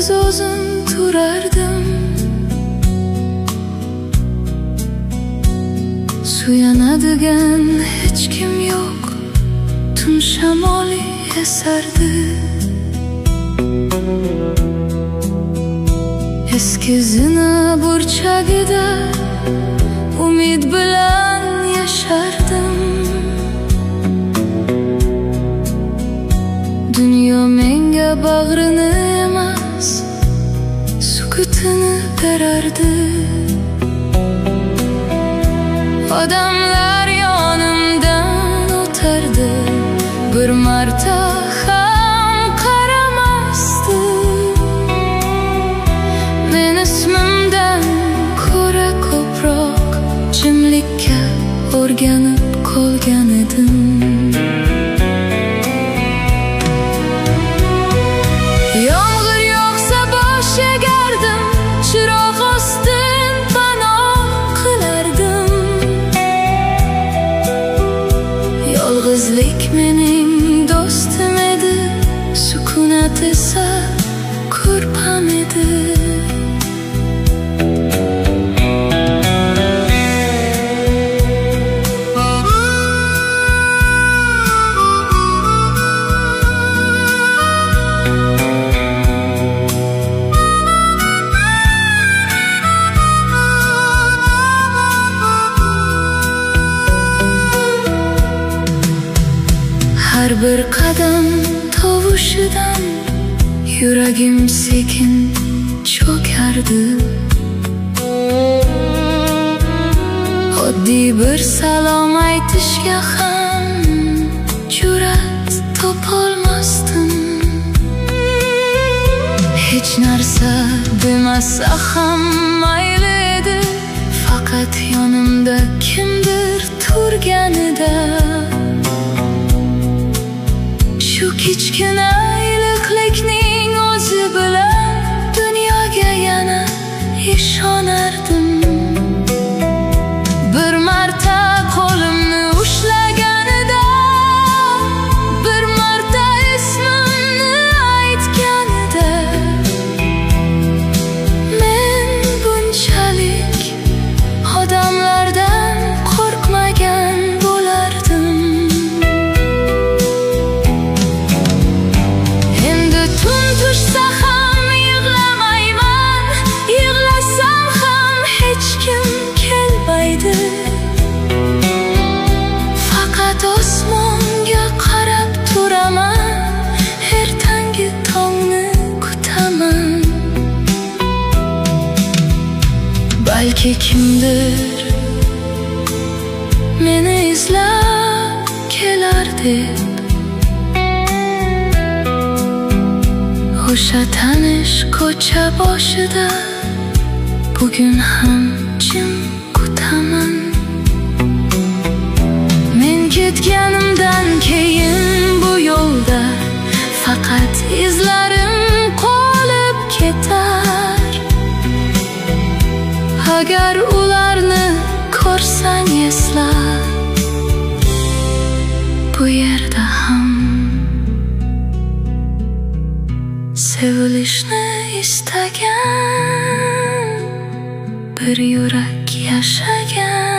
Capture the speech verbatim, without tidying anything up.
Sensiz o'zim turardim, suyanadigan hech kim yo'q, tun shamoli esardi. Eski zina burchagida umid bilan yashardim. Dunyo menga bag'rini emas, sukutini berardi. Odamlar yonimdan o'tardi, bir marta ham qaramasdi. Men ismimdan ko'ra ko'proq jimlikka o'rganib qolgan edim. Yomg'ir yog'sa bosh egardim, chiroq ostin panoh qilardim. Yolg'izlik mening do'stim edi, sukunat esa ko'rpam edi. Har bir qadam tovushidan yuragim sekin cho'kardi. Oddiy bir salom aytishga ham jur'at topolmasdim. Hech narsa demasa ham mayli edi, faqat yonimda kimdir turganida. Shu kichkina iliqlikning o'zi bilan dunyoga yana ishonardim. Bir marta qo'limni ushlaganida, bir marta ismimni aytganida, men bunchalik odamlardan qo'rqmagan bo'lardim. Tushsa ham yig'lamayman, yig'lasam ham hech kim kelmaydi. Faqat osmonga qarab turaman, ertangi tongni kutaman. Balki kimdir meni izlab kelar deb, o'sha tanish ko'cha boshida bugun ham jim kutaman. Men ketganimdan keyin bu yo'lda faqat izlarim qolib ketar. Agar ularni ko'rsang esla, bu yerda ham sevilishni istagan bir yurak yashagan.